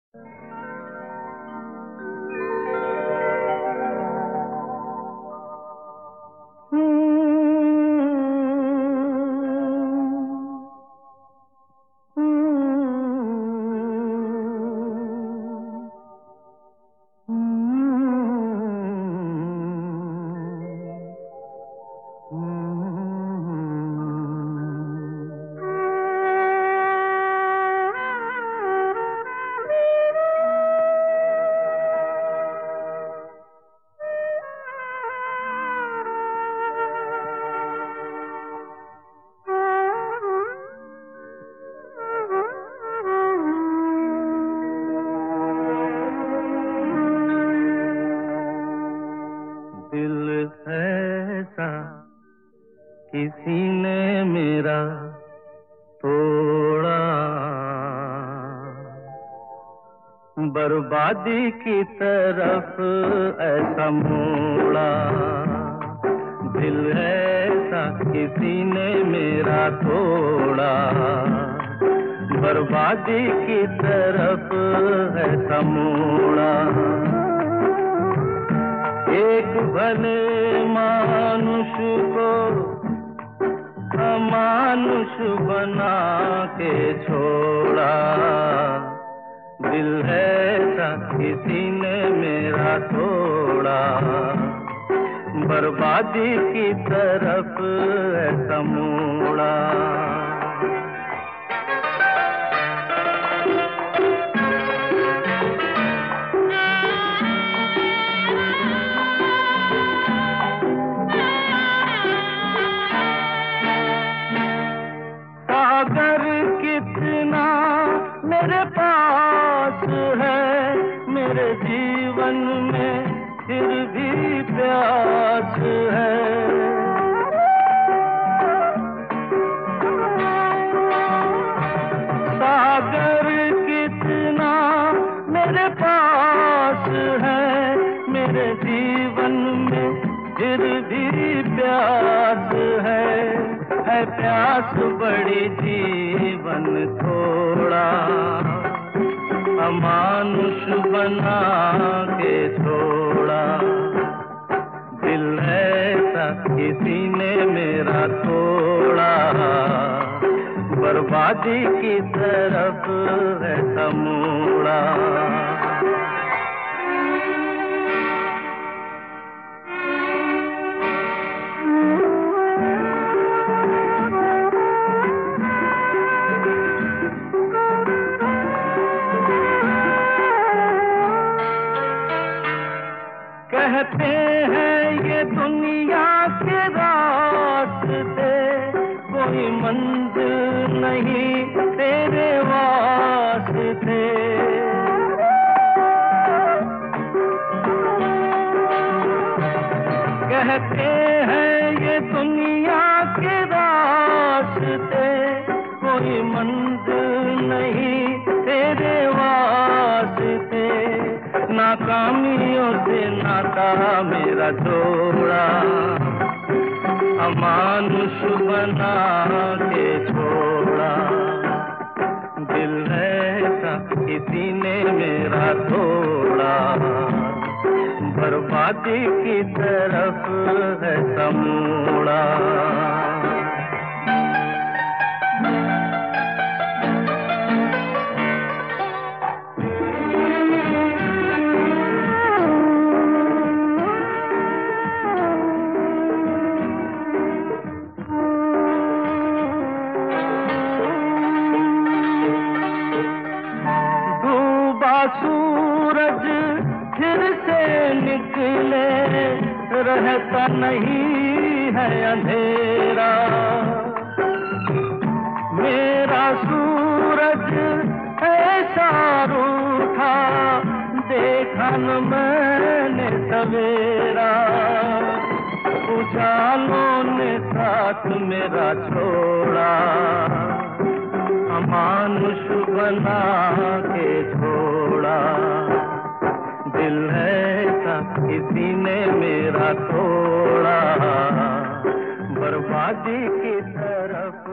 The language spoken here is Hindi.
किसी ने मेरा तोड़ा, बर्बादी की तरफ ऐसा मोड़ा। दिल ऐसा किसी ने मेरा तोड़ा, बर्बादी की तरफ ऐसा मोड़ा। एक भले मानुष को अमानुष बना के छोड़ा। दिल ऐसा किसी ने मेरा तोड़ा, बर्बादी की तरफ ऐसा मोड़ा। सागर कितना मेरे पास है, मेरे जीवन में फिर भी प्यास है। सागर कितना मेरे पास है, मेरे जीवन में फिर भी प्यास है प्यास बड़ी जीवन थोड़ा, अमानुष बना के छोड़ा। दिल ऐसा किसी ने मेरा तोड़ा, बर्बादी की तरफ ऐसा मोड़ा। कहते हैं ये दुनिया के रास्ते, कोई मंजिल नहीं तेरे वास्ते। कहते हैं ये दुनिया के रास्ते, कोई मंजिल नहीं तेरे वास्ते। नाकामियों से नाता मेरा जोड़ा, अमानुष बना के छोड़ा। दिल ऐसा किसी ने मेरा तोड़ा, बर्बादी की तरफ ऐसा मोड़ा। सूरज फिर से निकले, रहता नहीं है अंधेरा। मेरा सूरज ऐसा रूठा, देखा न मैंने सवेरा। उजालों ने साथ मेरा छोड़ा, अमानुष बना के छोड़ा। दिल ऐसा किसी ने मेरा तोड़ा, बर्बादी की तरफ